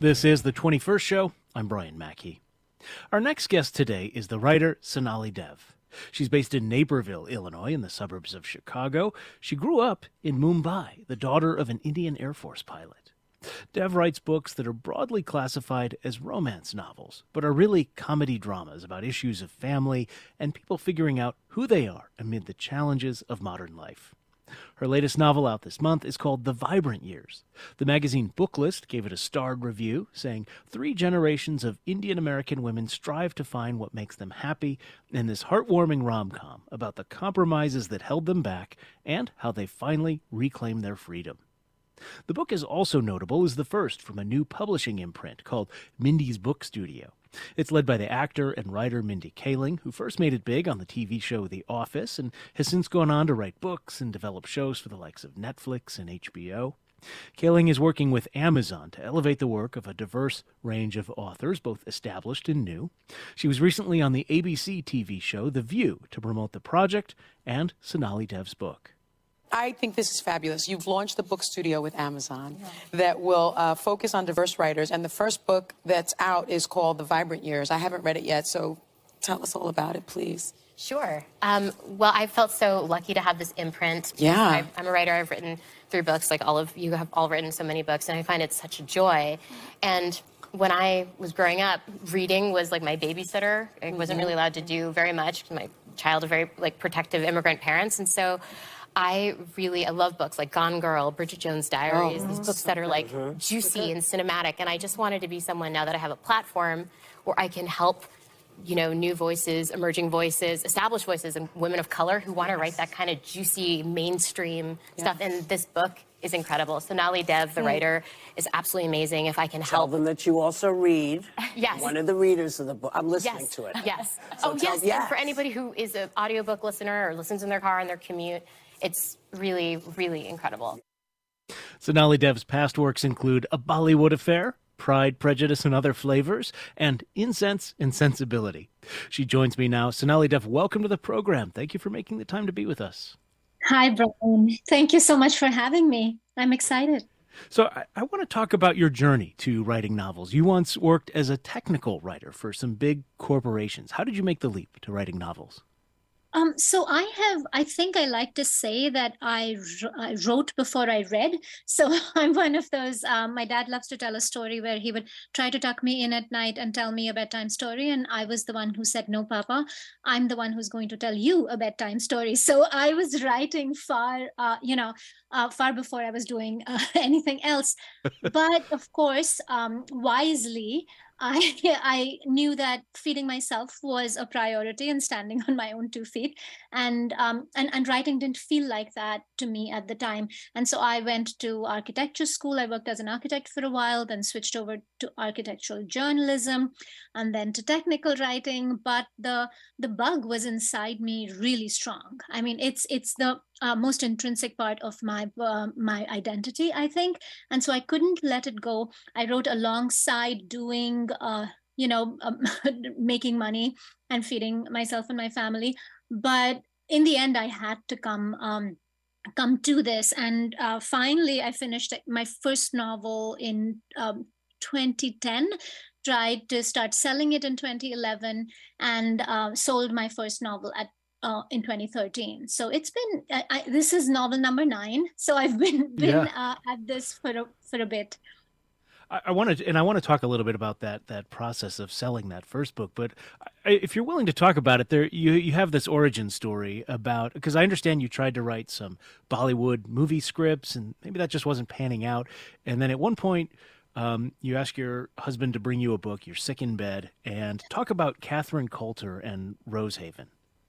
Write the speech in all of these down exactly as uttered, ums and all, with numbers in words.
This is the twenty-first show. I'm Brian Mackey. Our next guest today is the writer Sonali Dev. She's based in Naperville, Illinois, in the suburbs of Chicago. She grew up in Mumbai, the daughter of an Indian Air Force pilot. Dev writes books that are broadly classified as romance novels, but are really comedy dramas about issues of family and people figuring out who they are amid the challenges of modern life. Her latest novel out this month is called The Vibrant Years. The magazine Booklist gave it a starred review, saying three generations of Indian American women strive to find what makes them happy in this heartwarming rom-com about the compromises that held them back and how they finally reclaim their freedom. The book is also notable as the first from a new publishing imprint called Mindy's Book Studio. It's led by the actor and writer Mindy Kaling, who first made it big on the T V show The Office and has since gone on to write books and develop shows for the likes of Netflix and H B O. Kaling is working with Amazon to elevate the work of a diverse range of authors, both established and new. She was recently on the A B C T V show The View to promote the project and Sonali Dev's book. I think this is fabulous. You've launched the book studio with Amazon that will uh, focus on diverse writers. And the first book that's out is called The Vibrant Years. I haven't read it yet, so tell us all about it, please. Sure. Um, well, I felt so lucky to have this imprint. Yeah. I've, I'm a writer. I've written three books, like all of you have all written so many books, and I find it such a joy. And when I was growing up, reading was like my babysitter. I wasn't really allowed to do very much. My child of very like protective immigrant parents, and so I really, I love books like Gone Girl, Bridget Jones' Diaries, oh, these books that are like mm-hmm. juicy and cinematic. And I just wanted to be someone now that I have a platform where I can help, you know, new voices, emerging voices, established voices, and women of color who want to write that kind of juicy mainstream yeah. stuff. And this book is incredible. Sonali Dev, the mm. writer, is absolutely amazing. If I can tell help. them that you also read. Yes. One of the readers of the book. I'm listening yes. to it. Yes. So oh, tell, yes. yes. And for anybody who is an audiobook listener or listens in their car on their commute, it's really, really incredible. Sonali Dev's past works include A Bollywood Affair, Pride, Prejudice, and Other Flavors, and Incense and Sensibility. She joins me now. Sonali Dev, welcome to the program. Thank you for making the time to be with us. Hi, Brian. Thank you so much for having me. I'm excited. So I, I want to talk about your journey to writing novels. You once worked as a technical writer for some big corporations. How did you make the leap to writing novels? Um, so I have, I think I like to say that I, I wrote before I read. So I'm one of those, um, my dad loves to tell a story where he would try to tuck me in at night and tell me a bedtime story. And I was the one who said, no, Papa, I'm the one who's going to tell you a bedtime story. So I was writing far, uh, you know, uh, far before I was doing uh, anything else. But of course, um, wisely, I, I knew that feeding myself was a priority and standing on my own two feet. And, um, and, and writing didn't feel like that to me at the time. And so I went to architecture school. I worked as an architect for a while, then switched over to architectural journalism and then to technical writing. But the, the bug was inside me really strong. I mean, it's, it's the uh, most intrinsic part of my, uh, my identity, I think. And so I couldn't let it go. I wrote alongside doing Uh, you know, um, making money and feeding myself and my family. But in the end, I had to come um, come to this. And uh, finally, I finished my first novel in um, twenty ten, tried to start selling it in twenty eleven, and uh, sold my first novel at Uh, in twenty thirteen. So it's been, I, I, this is novel number nine. So I've been, been yeah. uh, at this for a, for a bit. I want to, and I want to talk a little bit about that that process of selling that first book. But I, if you're willing to talk about it, there you you have this origin story about, because I understand you tried to write some Bollywood movie scripts, and maybe that just wasn't panning out. And then at one point, um, you ask your husband to bring you a book. You're sick in bed, and talk about Catherine Coulter and Rosehaven.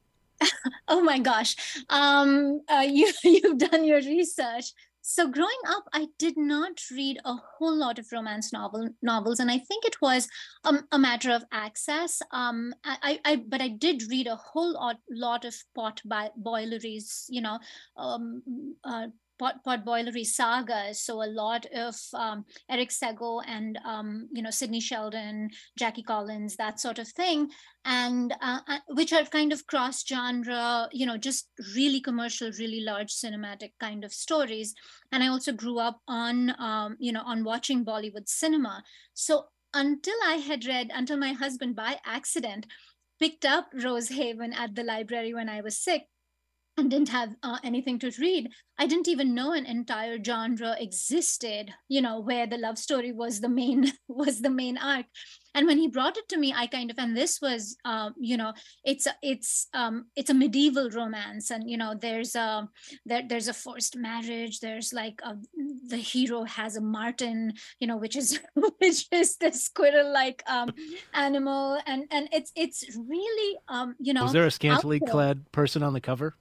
Oh my gosh, um, uh, you you've done your research. So growing up, I did not read a whole lot of romance novel novels, and I think it was um, a matter of access. Um, I, I, but I did read a whole lot, lot of pot boileries, you know, um, uh, pot, potboilery sagas. So a lot of um, Eric Sego and, um, you know, Sidney Sheldon, Jackie Collins, that sort of thing. And uh, uh, which are kind of cross genre, you know, just really commercial, really large cinematic kind of stories. And I also grew up on, um, you know, on watching Bollywood cinema. So until I had read, until my husband by accident picked up Rosehaven at the library when I was sick, and didn't have uh, anything to read, I didn't even know an entire genre existed, you know, where the love story was the main was the main arc. And when he brought it to me, I kind of, and this was, uh, you know, it's a, it's um, it's a medieval romance, and you know, there's a there, there's a forced marriage. There's like a, the hero has a marten, you know, which is which is this squirrel-like um, animal, and and it's it's really, um, you know, was there a scantily out there. clad person on the cover?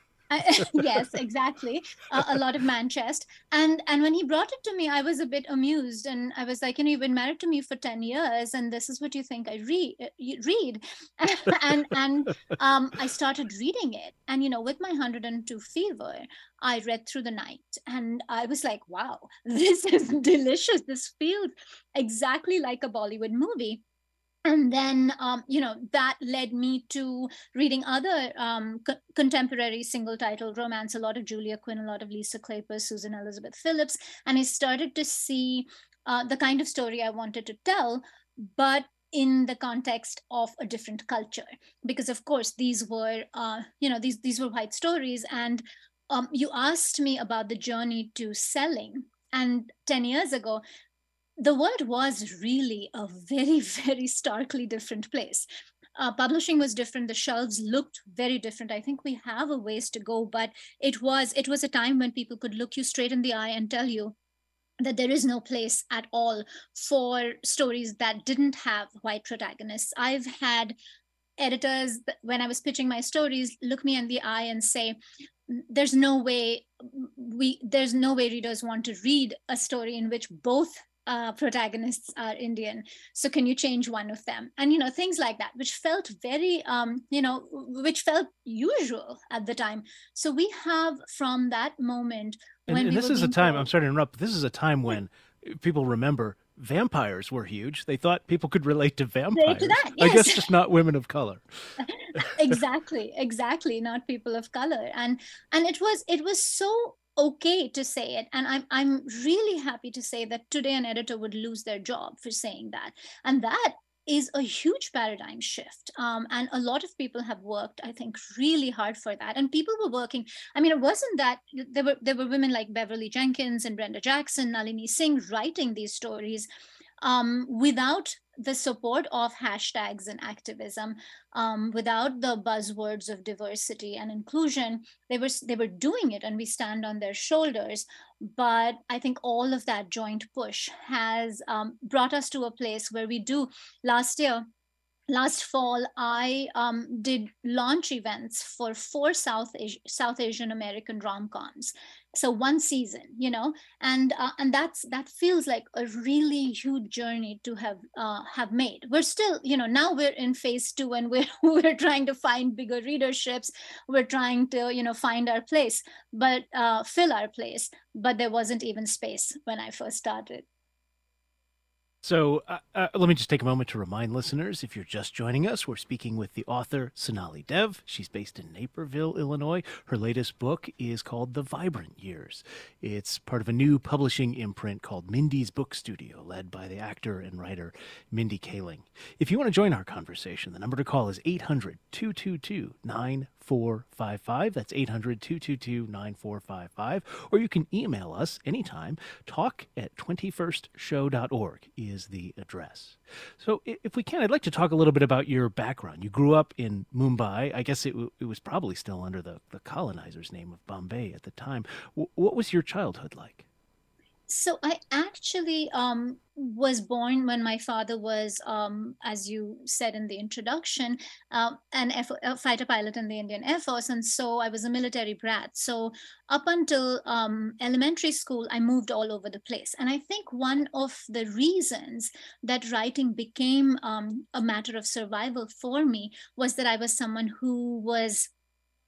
Yes, exactly. Uh, a lot of man chest. And and when he brought it to me, I was a bit amused, and I was like, you know, you've been married to me for ten years, and this is what you think I read. You read, and and um, I started reading it, and you know, with my one hundred two fever, I read through the night, and I was like, wow, this is delicious. This feels exactly like a Bollywood movie. And then, um, you know, that led me to reading other um, co- contemporary single title romance, a lot of Julia Quinn, a lot of Lisa Kleypas, Susan Elizabeth Phillips. And I started to see uh, the kind of story I wanted to tell, but in the context of a different culture. Because of course, these were, uh, you know, these, these were white stories. And um, you asked me about the journey to selling. And ten years ago, the world was really a very, very starkly different place. Uh, publishing was different. The shelves looked very different. I think we have a ways to go, but it was it was a time when people could look you straight in the eye and tell you that there is no place at all for stories that didn't have white protagonists. I've had editors, when I was pitching my stories, look me in the eye and say, there's no way we there's no way readers want to read a story in which both Uh, protagonists are Indian. So can you change one of them? And, you know, things like that, which felt very, um, you know, which felt usual at the time. So we have from that moment And, when and we this were is a being time, told- I'm sorry to interrupt, but this is a time when people remember vampires were huge. They thought people could relate to vampires. to that, I guess yes. just not women of color. exactly, exactly, not people of color. And and it was it was so okay to say it, and i'm i'm really happy to say that today an editor would lose their job for saying that. And that is a huge paradigm shift, um, and a lot of people have worked, I think, really hard for that. And people were working, I mean, it wasn't that there were there were women like Beverly Jenkins and Brenda Jackson, Nalini Singh writing these stories um, without the support of hashtags and activism, um, without the buzzwords of diversity and inclusion. They were they were doing it, and we stand on their shoulders. But I think all of that joint push has um, brought us to a place where we do. Last year, last fall, I um, did launch events for four South Asi- South Asian American rom-coms. So one season, you know, and uh, and that's that feels like a really huge journey to have uh, have made. We're still, you know, now we're in phase two, and we're we're trying to find bigger readerships. We're trying to, you know, find our place, but uh, fill our place. But there wasn't even space when I first started. So uh, uh, let me just take a moment to remind listeners, if you're just joining us, we're speaking with the author Sonali Dev. She's based in Naperville, Illinois. Her latest book is called The Vibrant Years. It's part of a new publishing imprint called Mindy's Book Studio, led by the actor and writer Mindy Kaling. If you want to join our conversation, the number to call is eight hundred, two two two, nine four five five. That's eight hundred, two two two, nine four five five. Or you can email us anytime. Talk at twenty-first show dot org is the address. So if we can, I'd like to talk a little bit about your background. You grew up in Mumbai. I guess it, it was probably still under the, the colonizer's name of Bombay at the time. W- what was your childhood like? So I actually um, was born when my father was, um, as you said in the introduction, uh, an F- a fighter pilot in the Indian Air Force. And so I was a military brat. So up until um, elementary school, I moved all over the place. And I think one of the reasons that writing became um, a matter of survival for me was that I was someone who was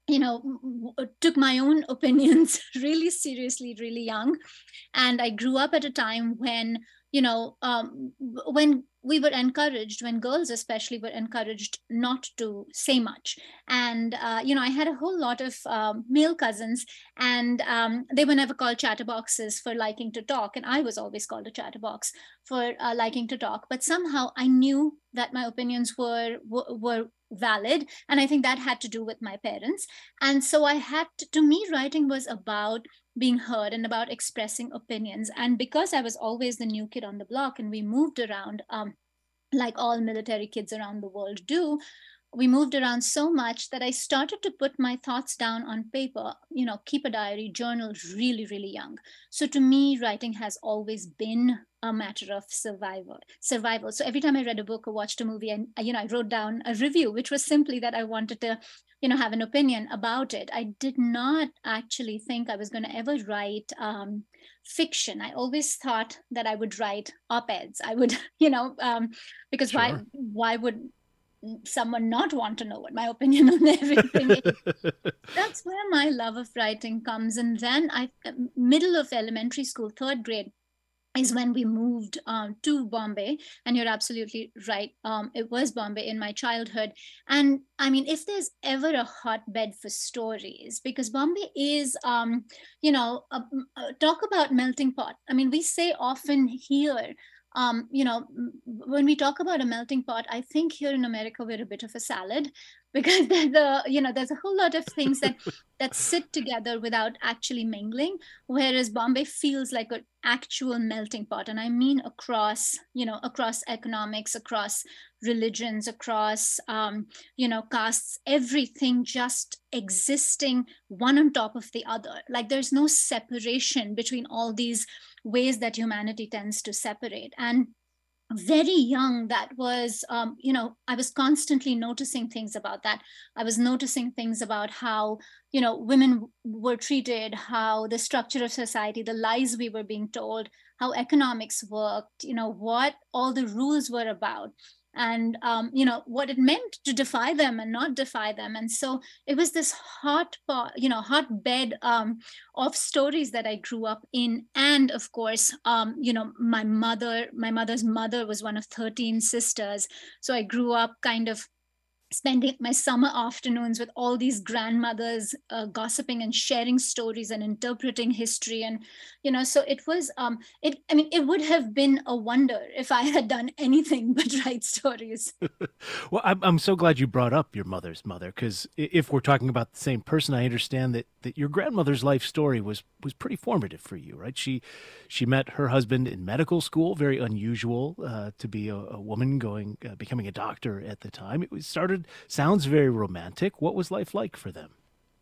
you know, w- w- took my own opinions really seriously, really young. And I grew up at a time when, you know, um, w- when we were encouraged, when girls especially were encouraged not to say much. And, uh, you know, I had a whole lot of um, male cousins, and um, they were never called chatterboxes for liking to talk. And I was always called a chatterbox for uh, liking to talk. But somehow I knew that my opinions were, were, were valid. And I think that had to do with my parents. And so I had to, to me, writing was about being heard and about expressing opinions. And because I was always the new kid on the block and we moved around, um, like all military kids around the world do, we moved around so much that I started to put my thoughts down on paper, you know, keep a diary, journal really, really young. So to me, writing has always been a matter of survival, survival. So every time I read a book or watched a movie, and you know, I wrote down a review, which was simply that I wanted to, you know, have an opinion about it. I did not actually think I was going to ever write um, fiction. I always thought that I would write op-eds. I would, you know, um, because why, Sure. why would someone not want to know what my opinion on everything is? That's where my love of writing comes. And then I, middle of elementary school, third grade, is when we moved um, to Bombay. And you're absolutely right. Um, it was Bombay in my childhood. And I mean, if there's ever a hotbed for stories, because Bombay is, um, you know, uh, uh, talk about melting pot. I mean, we say often here, um, you know, when we talk about a melting pot, I think here in America, we're a bit of a salad, because there's a, you know, there's a whole lot of things that that sit together without actually mingling, whereas Bombay feels like an actual melting pot. And I mean across, you know, across economics, across religions, across, um, you know, castes, everything just existing one on top of the other. Like there's no separation between all these ways that humanity tends to separate. And very young, that was, um, you know, I was constantly noticing things about that. I was noticing things about how, you know, women were treated, how the structure of society, the lies we were being told, how economics worked, you know, what all the rules were about, and um, you know, what it meant to defy them and not defy them. And so it was this hot pot, you know, hotbed um, of stories that I grew up in. And of course, um, you know, my mother, my mother's mother was one of thirteen sisters. So I grew up kind of spending my summer afternoons with all these grandmothers, uh, gossiping and sharing stories and interpreting history. And you know, so it was um it I mean, it would have been a wonder if I had done anything but write stories. Well, I'm, I'm so glad you brought up your mother's mother, because if we're talking about the same person, I understand that, that your grandmother's life story was, was pretty formative for you, right? She she met her husband in medical school, very unusual uh, to be a, a woman going uh, becoming a doctor at the time. It was started sounds very romantic. What was life like for them?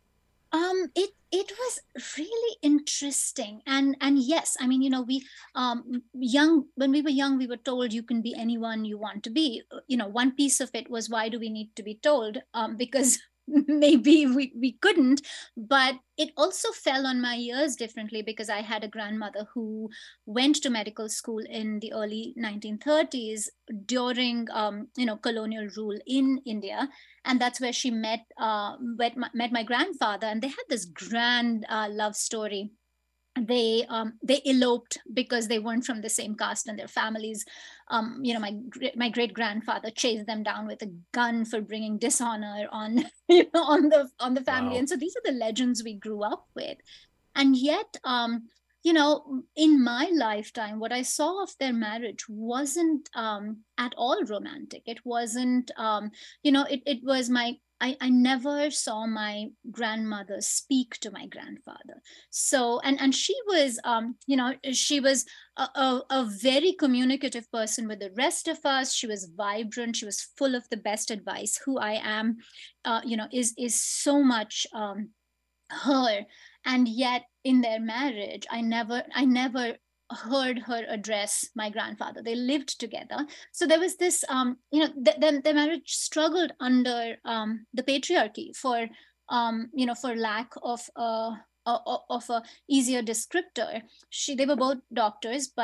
Um, it it was really interesting. and and yes, I mean, you know, we um young when we were young, we were told you can be anyone you want to be. You know, one piece of it was, why do we need to be told? Um, because maybe we, we couldn't. But it also fell on my ears differently, because I had a grandmother who went to medical school in the early nineteen thirties during um, you know, colonial rule in India. And that's where she met uh, met, my, met my grandfather, and they had this grand uh, love story. They um, they eloped because they weren't from the same caste, and their families, um, you know, my my great grandfather chased them down with a gun for bringing dishonor on you know, on the on the family. Wow. And so these are the legends we grew up with. And yet, um, you know, in my lifetime, what I saw of their marriage wasn't um, at all romantic. It wasn't, um, you know, it, it was my, I, I never saw my grandmother speak to my grandfather. So, and, and she was, um, you know, she was a, a, a very communicative person with the rest of us. She was vibrant. She was full of the best advice. Who I am, uh, you know, is, is so much um, her. And yet in their marriage, i never i never heard her address my grandfather. They lived together, so there was this um you know, th- them their marriage struggled under um the patriarchy, for um you know, for lack of uh of a easier descriptor. She they were both doctors, but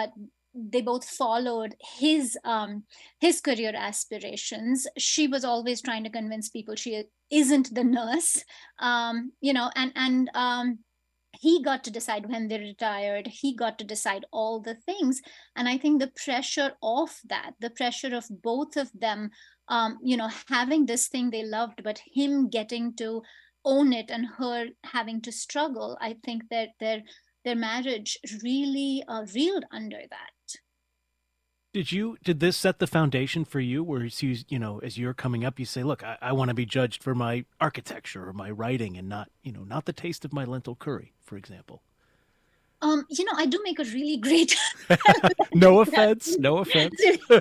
they both followed his um, his career aspirations. She was always trying to convince people she isn't the nurse, um, you know, and and um, he got to decide when they retired. He got to decide all the things, and I think the pressure of that, the pressure of both of them, um, you know, having this thing they loved, but him getting to own it and her having to struggle. I think that their their marriage really uh, reeled under that. Did you, did this set the foundation for you where you, you know, as you're coming up, you say, look, I, I want to be judged for my architecture or my writing and not, you know, not the taste of my lentil curry, for example? Um, you know, I do make a really great no offense, no offense.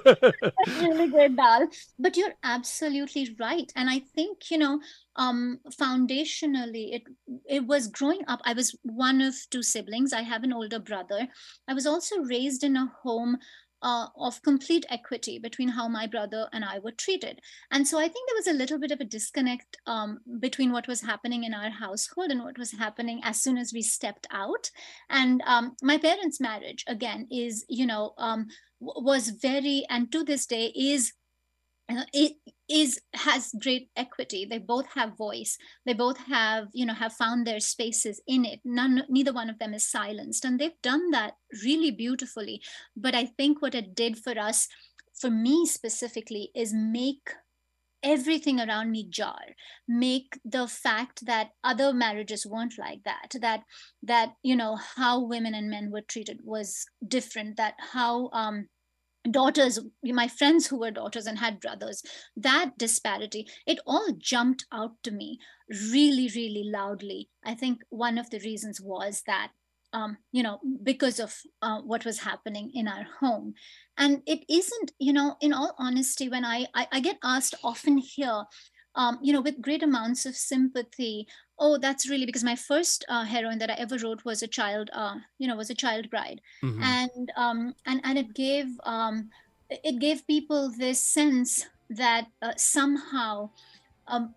really great dal. But you're absolutely right. And I think, you know, um, foundationally, it it was growing up. I was one of two siblings. I have an older brother. I was also raised in a home uh, of complete equity between how my brother and I were treated. And so I think there was a little bit of a disconnect um, between what was happening in our household and what was happening as soon as we stepped out. And um, my parents' marriage, again, is, you know, um, was very, and to this day is, uh, it is, has great equity. They both have voice. They both have, you know, have found their spaces in it. None, neither one of them is silenced. And they've done that really beautifully. But I think what it did for us, for me specifically, is make everything around me jar, make the fact that other marriages weren't like that, that, that, you know, how women and men were treated was different, that how, um, daughters, my friends who were daughters and had brothers, that disparity, it all jumped out to me really, really loudly. I think one of the reasons was that, um, you know, because of uh, what was happening in our home. And it isn't, you know, in all honesty, when I, I, I get asked often here, um, you know, with great amounts of sympathy, oh, that's really because my first uh, heroine that I ever wrote was a child, uh, you know, was a child bride, mm-hmm. and um, and and it gave um, it gave people this sense that uh, somehow um,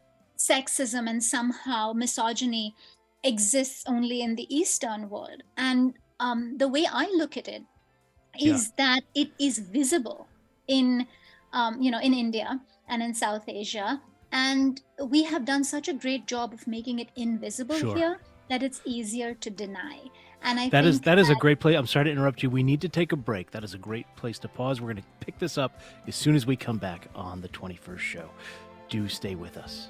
sexism and somehow misogyny exists only in the Eastern world, and um, the way I look at it is yeah. that it is visible in um, you know in India and in South Asia. And we have done such a great job of making it invisible sure. here that it's easier to deny. And I that think is that, that is a great place. I'm sorry to interrupt you. We need to take a break. That is a great place to pause. We're going to pick this up as soon as we come back on the twenty-first show. Do stay with us.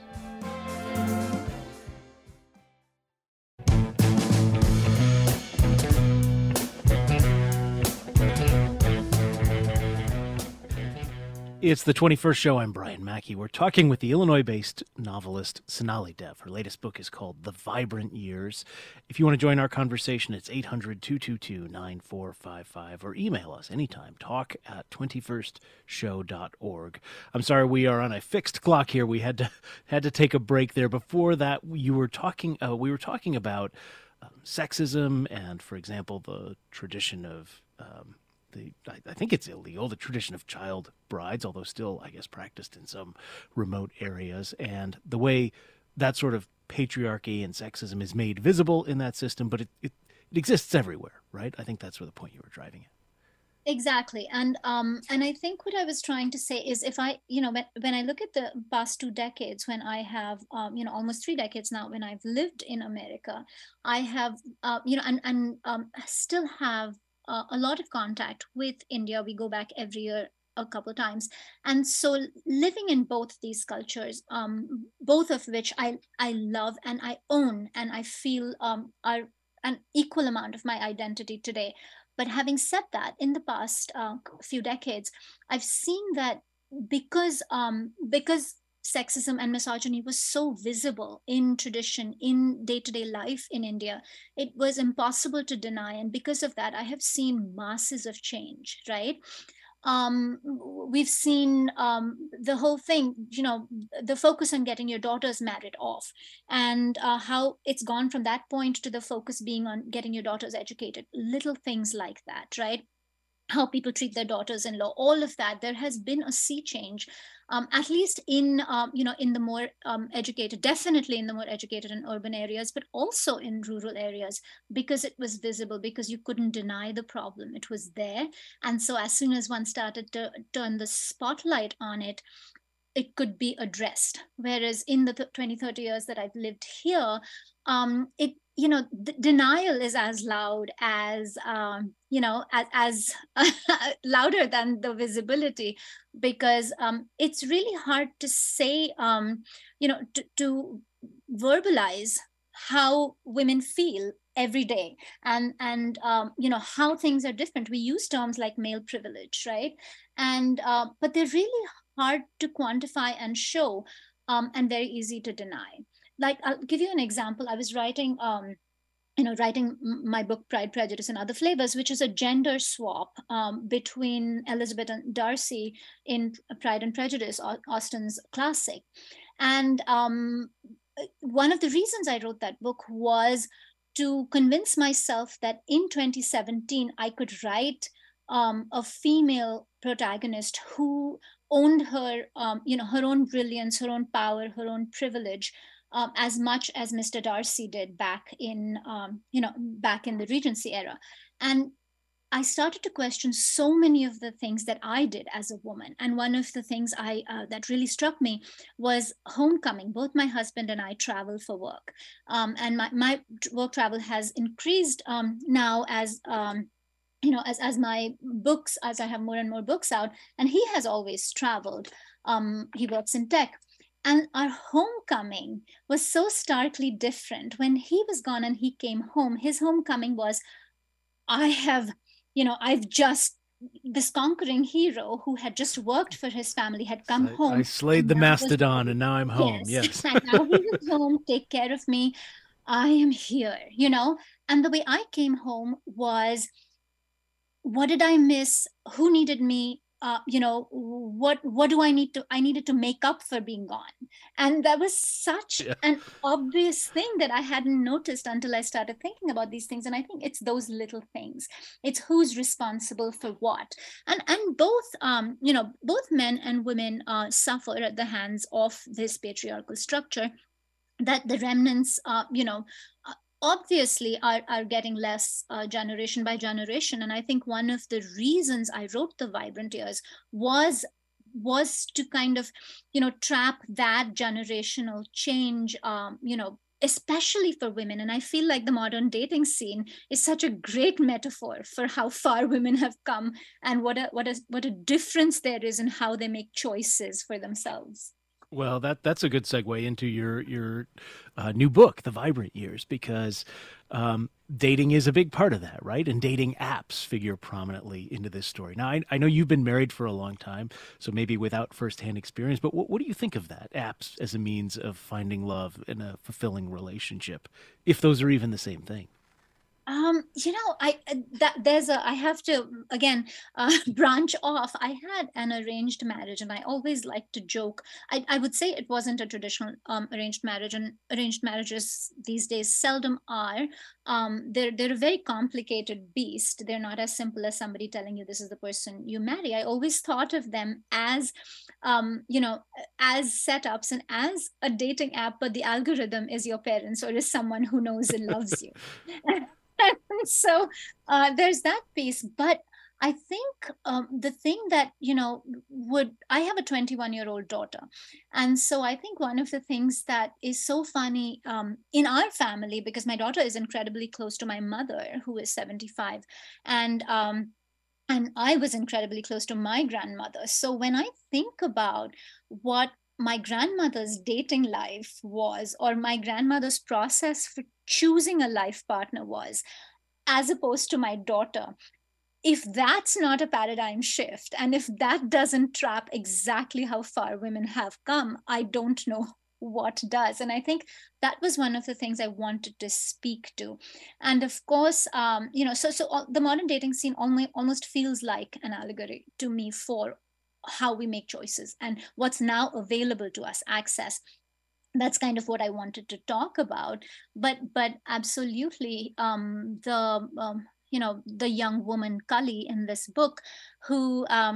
It's the twenty-first show. I'm Brian Mackey. We're talking with the Illinois-based novelist Sonali Dev. Her latest book is called The Vibrant Years. If you want to join our conversation, it's eight hundred, two two two, nine four five five or email us anytime, talk at twenty-first show dot org. I'm sorry, we are on a fixed clock here. We had to had to take a break there. Before that, you were talking. Uh, we were talking about um, sexism and, for example, the tradition of. Um, The, I think it's illegal, the tradition of child brides, although still, I guess, practiced in some remote areas, and the way that sort of patriarchy and sexism is made visible in that system, but it, it, it exists everywhere, right? I think that's where the point you were driving at. Exactly. And um, and I think what I was trying to say is if I, you know, when, when I look at the past two decades, when I have, um, you know, almost three decades now, when I've lived in America, I have, uh, you know, and, and um, still have Uh, a lot of contact with India. We go back every year a couple of times. And so living in both these cultures, um, both of which I, I love and I own and I feel um, are an equal amount of my identity today. But having said that, in the past uh, few decades, I've seen that because um, because sexism and misogyny was so visible in tradition, in day-to-day life in India, it was impossible to deny. And because of that, I have seen masses of change, right? Um, we've seen um, the whole thing, you know, the focus on getting your daughters married off, and uh, how it's gone from that point to the focus being on getting your daughters educated, little things like that, right? How people treat their daughters-in-law, all of that. There has been a sea change um, at least in, um, you know, in the more um, educated, definitely in the more educated and urban areas, but also in rural areas, because it was visible, because you couldn't deny the problem. It was there. And so as soon as one started to turn the spotlight on it, it could be addressed. Whereas in the twenty, thirty years that I've lived here, um, it, you know, the denial is as loud as, um, you know, as, as louder than the visibility, because um, it's really hard to say, um, you know, to, to verbalize how women feel every day, and and um, you know, how things are different. We use terms like male privilege, right? And uh, but they're really hard to quantify and show, um, and very easy to deny. Like, I'll give you an example. I was writing, um, you know, writing my book, Pride, Prejudice, and Other Flavors, which is a gender swap um, between Elizabeth and Darcy in Pride and Prejudice, Austen's classic. And um, one of the reasons I wrote that book was to convince myself that in twenty seventeen, I could write um, a female protagonist who owned her, um, you know, her own brilliance, her own power, her own privilege, um, as much as Mister Darcy did back in, um, you know, back in the Regency era. And I started to question so many of the things that I did as a woman. And one of the things I uh, that really struck me was homecoming. Both my husband and I travel for work. Um, and my, my work travel has increased um, now as, um, you know, as, as my books, as I have more and more books out, and he has always traveled. Um, he works in tech. And our homecoming was so starkly different. When he was gone and he came home, his homecoming was, I have, you know, I've just, this conquering hero who had just worked for his family had come I, home. I slayed the mastodon and now I'm home. Yes. Yes. And now he is home, take care of me. I am here, you know. And the way I came home was, what did I miss? Who needed me? Uh, you know, what what do I need to, I needed to make up for being gone. And that was such yeah. an obvious thing that I hadn't noticed until I started thinking about these things. And I think it's those little things. It's who's responsible for what. And and both, um, you know, both men and women uh, suffer at the hands of this patriarchal structure, that the remnants, uh, you know, uh, obviously are, are getting less uh, generation by generation. And I think one of the reasons I wrote The Vibrant Years was was to kind of, you know, trap that generational change, um, you know, especially for women. And I feel like the modern dating scene is such a great metaphor for how far women have come, and what a what a what a difference there is in how they make choices for themselves. Well, that that's a good segue into your your uh, new book, The Vibrant Years, because um, dating is a big part of that, right? And dating apps figure prominently into this story. Now, I, I know you've been married for a long time, so maybe without firsthand experience, but what, what do you think of that, apps as a means of finding love in a fulfilling relationship, if those are even the same thing? Um, you know, I that there's a I have to again uh, branch off. I had an arranged marriage, and I always like to joke. I, I would say it wasn't a traditional um, arranged marriage, and arranged marriages these days seldom are. Um, they're they're a very complicated beast. They're not as simple as somebody telling you this is the person you marry. I always thought of them as, um, you know, as setups and as a dating app, but the algorithm is your parents or is someone who knows and loves you. So uh, there's that piece. But I think um, the thing that, you know, would, I have a twenty-one year old daughter. And so I think one of the things that is so funny um, in our family, because my daughter is incredibly close to my mother, who is seventy-five. And, um, and I was incredibly close to my grandmother. So when I think about what my grandmother's dating life was, or my grandmother's process for choosing a life partner was, as opposed to my daughter, if that's not a paradigm shift, and if that doesn't trap exactly how far women have come, I don't know what does. And I think that was one of the things I wanted to speak to. And of course, um, you know, so so all, the modern dating scene only, almost feels like an allegory to me for how we make choices and what's now available to us, access. That's kind of what I wanted to talk about. But but absolutely, um, the um, you know, the young woman Cully in this book, who um,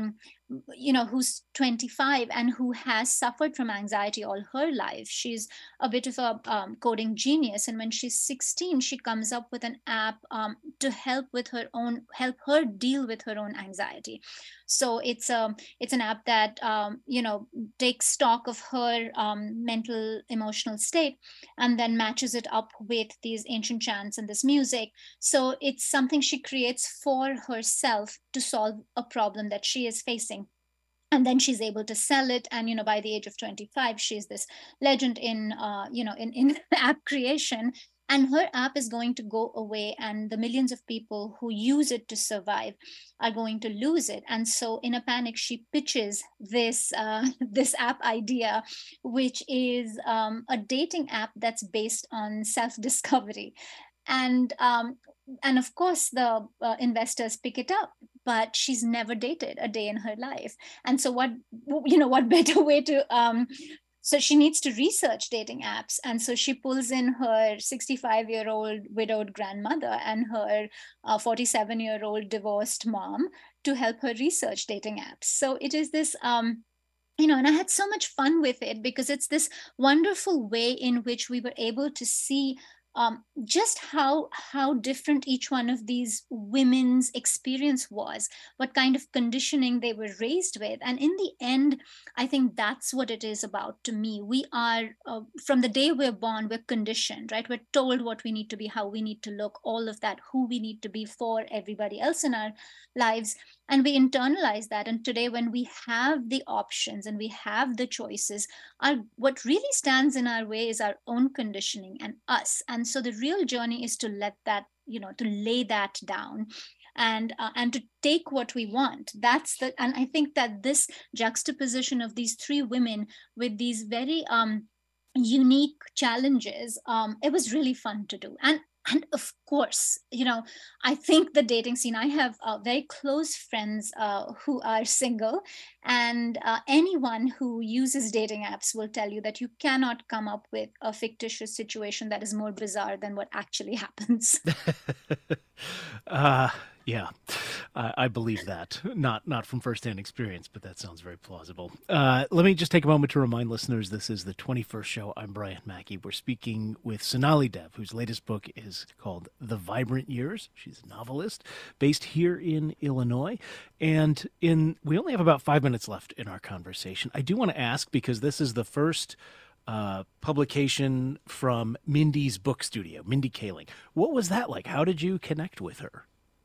you know, who's twenty-five and who has suffered from anxiety all her life. She's a bit of a um, coding genius, and when she's sixteen, she comes up with an app um, to help with her own, help her deal with her own anxiety. So it's a it's an app that um, you know, takes stock of her um, mental emotional state and then matches it up with these ancient chants and this music. So it's something she creates for herself to solve a problem that she is facing. And then she's able to sell it, and you know, by the age of twenty-five, she's this legend in uh, you know, in in app creation. And her app is going to go away, and the millions of people who use it to survive are going to lose it. And so in a panic, she pitches this uh, this app idea, which is um, a dating app that's based on self-discovery. And um, and of course the uh, investors pick it up, but she's never dated a day in her life. And so what, you know, what better way to um, so she needs to research dating apps. And so she pulls in her sixty-five year old widowed grandmother and her forty-seven year old divorced mom to help her research dating apps. So it is this, um, you know, and I had so much fun with it because it's this wonderful way in which we were able to see um, just how how different each one of these women's experience was, what kind of conditioning they were raised with. And in the end, I think that's what it is about to me. We are, uh, from the day we're born, we're conditioned, right? We're told what we need to be, how we need to look, all of that, who we need to be for everybody else in our lives. And we internalize that. And today, when we have the options and we have the choices, our, what really stands in our way is our own conditioning and us. And so the real journey is to let that, you know, to lay that down and uh, and to take what we want. That's the, and I think that this juxtaposition of these three women with these very um, unique challenges, um, it was really fun to do. And And of course, you know, I think the dating scene, I have uh, very close friends uh, who are single, and uh, anyone who uses dating apps will tell you that you cannot come up with a fictitious situation that is more bizarre than what actually happens. uh, yeah, I, I believe that. Not not from firsthand experience, but that sounds very plausible. Uh, let me just take a moment to remind listeners this is the twenty-first show. I'm Brian Mackey. We're speaking with Sonali Dev, whose latest book is called The Vibrant Years. She's a novelist based here in Illinois. And in we only have about five minutes left in our conversation. I do want to ask, because this is the first uh, publication from Mindy's book studio, Mindy Kaling. What was that like? How did you connect with her?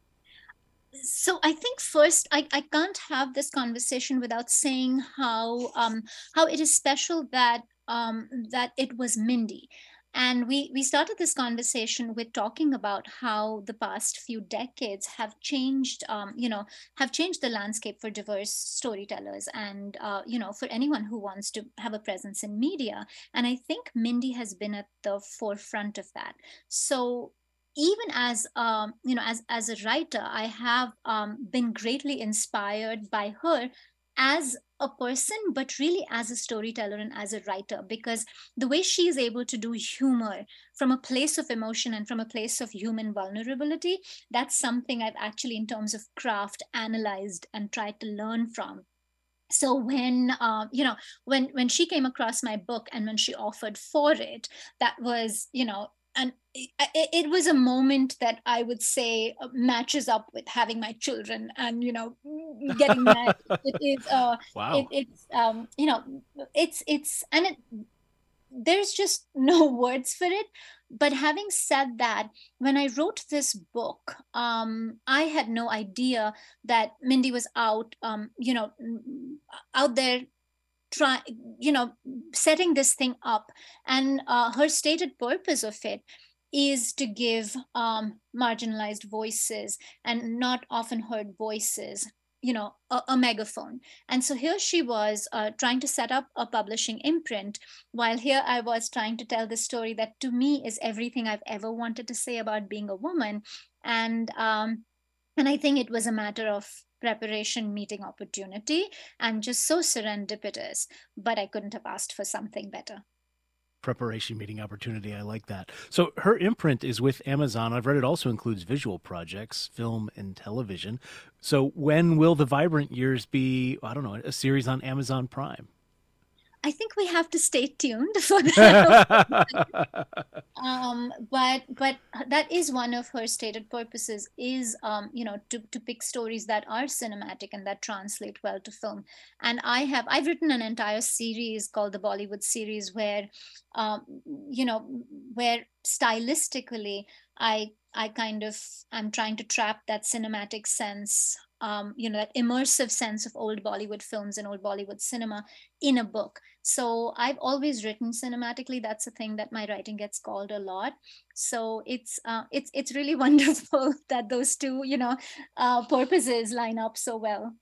So I think first I, I can't have this conversation without saying how um, how it is special that um, that it was Mindy. And we, we started this conversation with talking about how the past few decades have changed, um, you know, have changed the landscape for diverse storytellers and, uh, you know, for anyone who wants to have a presence in media. And I think Mindy has been at the forefront of that. So even as um, you know, as as a writer, I have um, been greatly inspired by her as a person, but really as a storyteller and as a writer, because the way she is able to do humor from a place of emotion and from a place of human vulnerability, that's something I've actually, in terms of craft, analyzed and tried to learn from. So when uh, you know, when when she came across my book and when she offered for it, that was, you know, and it, it was a moment that I would say matches up with having my children and, you know, getting married. It is, uh, Wow. it, it's, um, you know, it's, it's, and it, there's just no words for it. But having said that, when I wrote this book, um, I had no idea that Mindy was out, um, you know, out there try, you know, setting this thing up. And uh, her stated purpose of it is to give um, marginalized voices and not often heard voices, you know, a, a megaphone. And so here she was uh, trying to set up a publishing imprint, while here I was trying to tell the story that to me is everything I've ever wanted to say about being a woman. And um, and I think it was a matter of preparation meeting opportunity and just so serendipitous, but I couldn't have asked for something better. preparation meeting opportunity. I like that. So her imprint is with Amazon. I've read it also includes visual projects, film and television. So when will The Vibrant Years be, I don't know, a series on Amazon Prime? I think we have to stay tuned for that. um, but but that is one of her stated purposes is, um, you know, to, to pick stories that are cinematic and that translate well to film. And I have, I've written an entire series called the Bollywood series where, um, you know, where stylistically I, I kind of, I'm trying to trap that cinematic sense, um, you know, that immersive sense of old Bollywood films and old Bollywood cinema in a book. So I've always written cinematically. That's a thing that my writing gets called a lot. So it's uh, it's it's really wonderful that those two, you know, uh, purposes line up so well.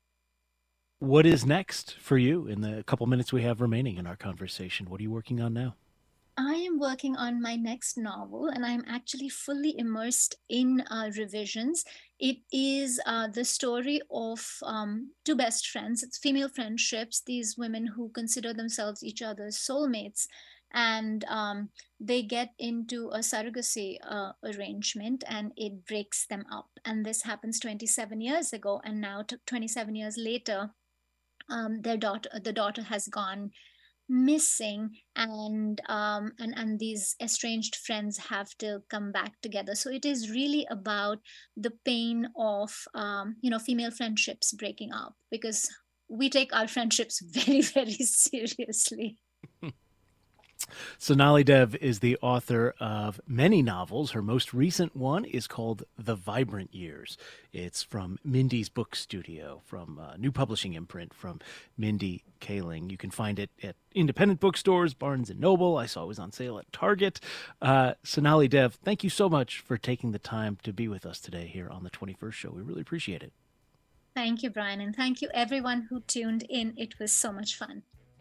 What is next for you in the couple minutes we have remaining in our conversation? What are you working on now? I am working on my next novel, and I'm actually fully immersed in uh, revisions. It is uh, the story of um, two best friends. It's female friendships, these women who consider themselves each other's soulmates. And um, they get into a surrogacy uh, arrangement and it breaks them up. And this happens twenty-seven years ago. And now, t- twenty-seven years later, um, their daughter, the daughter has gone missing, and um and and these estranged friends have to come back together. So it is really about the pain of um you know female friendships breaking up, because we take our friendships very, very seriously. Sonali Dev is the author of many novels. Her most recent one is called The Vibrant Years. It's from Mindy's Book Studio, from a new publishing imprint from Mindy Kaling. You can find it at independent bookstores, Barnes and Noble. I saw it was on sale at Target. Uh, Sonali Dev, thank you so much for taking the time to be with us today here on the twenty-first Show. We really appreciate it. Thank you, Brian, and thank you everyone who tuned in. It was so much fun.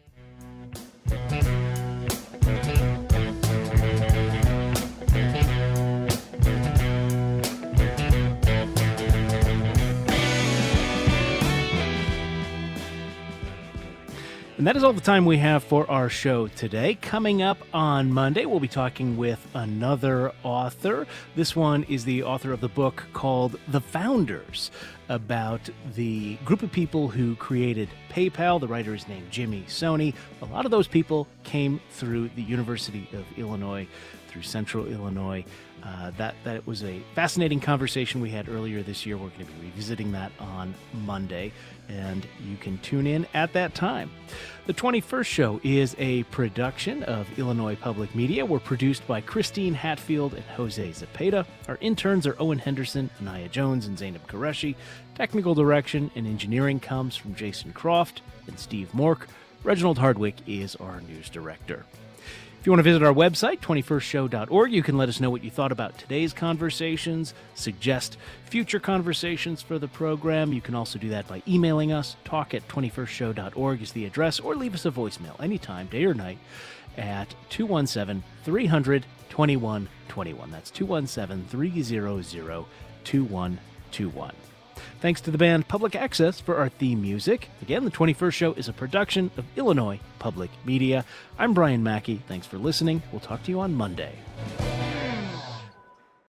And that is all the time we have for our show today. Coming up on Monday, we'll be talking with another author. This one is the author of the book called The Founders, about the group of people who created PayPal. The writer is named Jimmy Soni. A lot of those people came through the University of Illinois, through Central Illinois. Uh, that that was a fascinating conversation we had earlier this year. We're going to be revisiting that on Monday, and you can tune in at that time. The twenty-first Show is a production of Illinois Public Media. We're produced by Christine Hatfield and Jose Zepeda. Our interns are Owen Henderson, Anaya Jones, and Zainab Qureshi. Technical direction and engineering comes from Jason Croft and Steve Mork. Reginald Hardwick is our news director. If you want to visit our website, twenty-first show dot org, you can let us know what you thought about today's conversations, suggest future conversations for the program. You can also do that by emailing us. Talk at twenty-first show dot org is the address, or leave us a voicemail anytime, day or night, at two one seven, three hundred, twenty-one twenty-one. That's two one seven, three hundred, twenty-one twenty-one. Thanks to the band Public Access for our theme music. Again, the twenty-first Show is a production of Illinois Public Media. I'm Brian Mackey. Thanks for listening. We'll talk to you on Monday.